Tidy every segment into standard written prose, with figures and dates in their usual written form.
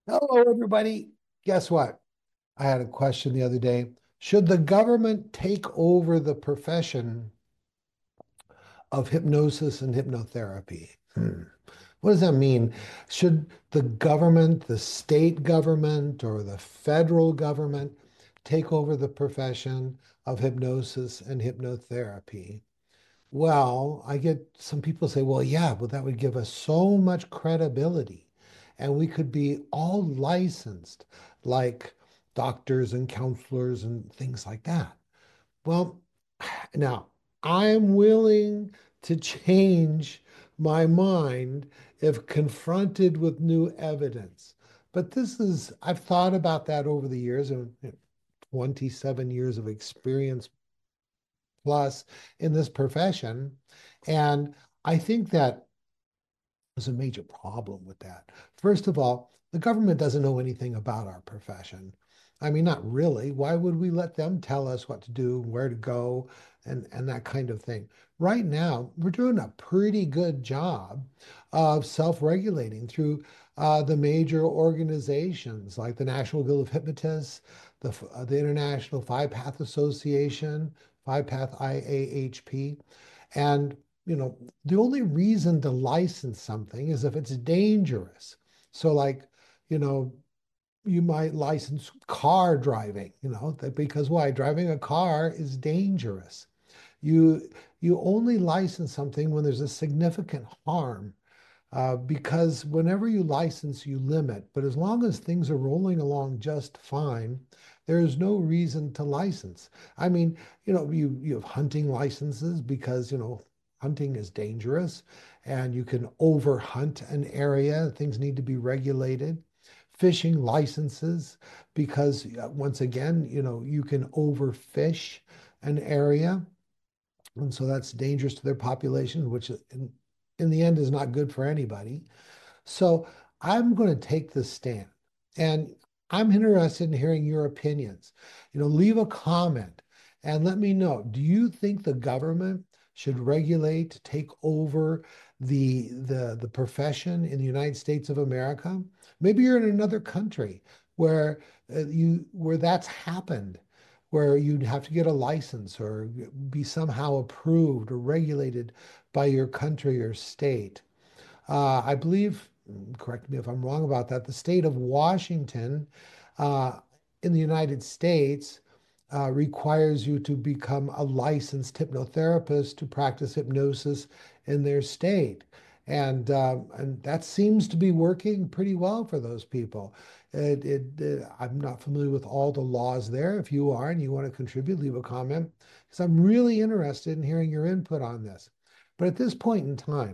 Hello, everybody. Guess what? I had a question the other day. Should the government take over the profession of hypnosis and hypnotherapy? What does that mean? Should the government, the state government, or the federal government take over the profession of hypnosis and hypnotherapy? Well, I get some people say, well, yeah, but that would give us so much credibility and we could be all licensed like doctors and counselors and things like that. Well, now I'm willing to change my mind if confronted with new evidence. But I've thought about that over the years and 27 years of experience plus in this profession. And I think that there's a major problem with that. First of all, the government doesn't know anything about our profession. I mean, not really. Why would we let them tell us what to do, where to go, and that kind of thing? Right now, we're doing a pretty good job of self-regulating through the major organizations like the National Guild of Hypnotists, the International Five Path Association, Five Path IAHP, and the only reason to license something is if it's dangerous. So, like, you know, you might license car driving, because why? Driving a car is dangerous. You you only license something when there's a significant harm, because whenever you license, you limit. But as long as things are rolling along just fine, there is no reason to license. I mean, you have hunting licenses because, hunting is dangerous and you can overhunt an area. Things need to be regulated. Fishing licenses because, once again, you can overfish an area. And so that's dangerous to their population, which in the end is not good for anybody. So I'm going to take this stand and I'm interested in hearing your opinions. Leave a comment and let me know. Do you think the government should regulate, take over the profession in the United States of America? Maybe you're in another country where where that's happened, where you'd have to get a license or be somehow approved or regulated by your country or state. I believe, correct me if I'm wrong about that, the state of Washington uh, in the United States requires you to become a licensed hypnotherapist to practice hypnosis in their state. And that seems to be working pretty well for those people. I'm not familiar with all the laws there. If you are and you want to contribute, leave a comment because I'm really interested in hearing your input on this. But at this point in time,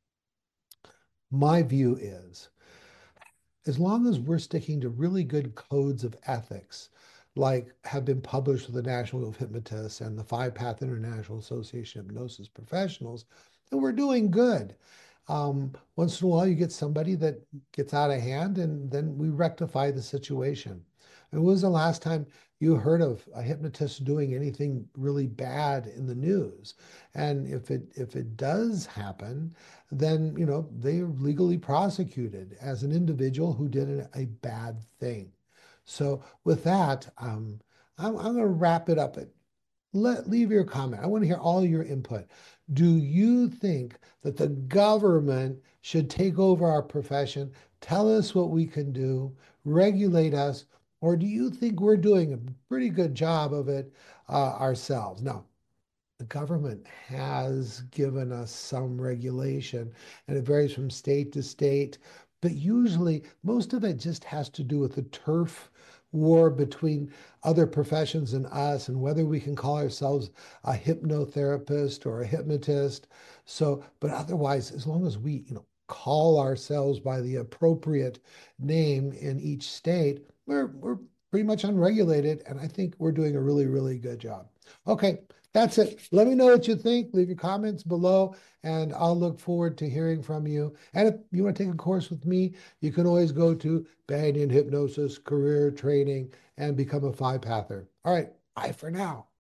my view is as long as we're sticking to really good codes of ethics, like have been published with the National Guild of Hypnotists and the Five Path International Association of Hypnosis Professionals, then we're doing good. Once in a while, you get somebody that gets out of hand, and then we rectify the situation. And when was the last time you heard of a hypnotist doing anything really bad in the news? And if it does happen, then they are legally prosecuted as an individual who did a bad thing. So with that, I'm going to wrap it up. Leave your comment. I want to hear all your input. Do you think that the government should take over our profession, tell us what we can do, regulate us, or do you think we're doing a pretty good job of it ourselves? Now, the government has given us some regulation, and it varies from state to state. But usually, most of it just has to do with the turf war between other professions and us, and whether we can call ourselves a hypnotherapist or a hypnotist. So, but otherwise, as long as we, call ourselves by the appropriate name in each state, we're pretty much unregulated, and I think we're doing a really, really good job. Okay, that's it. Let me know what you think. Leave your comments below, and I'll look forward to hearing from you. And if you want to take a course with me, you can always go to Banyan Hypnosis Career Training and become a five pather. All right, bye for now.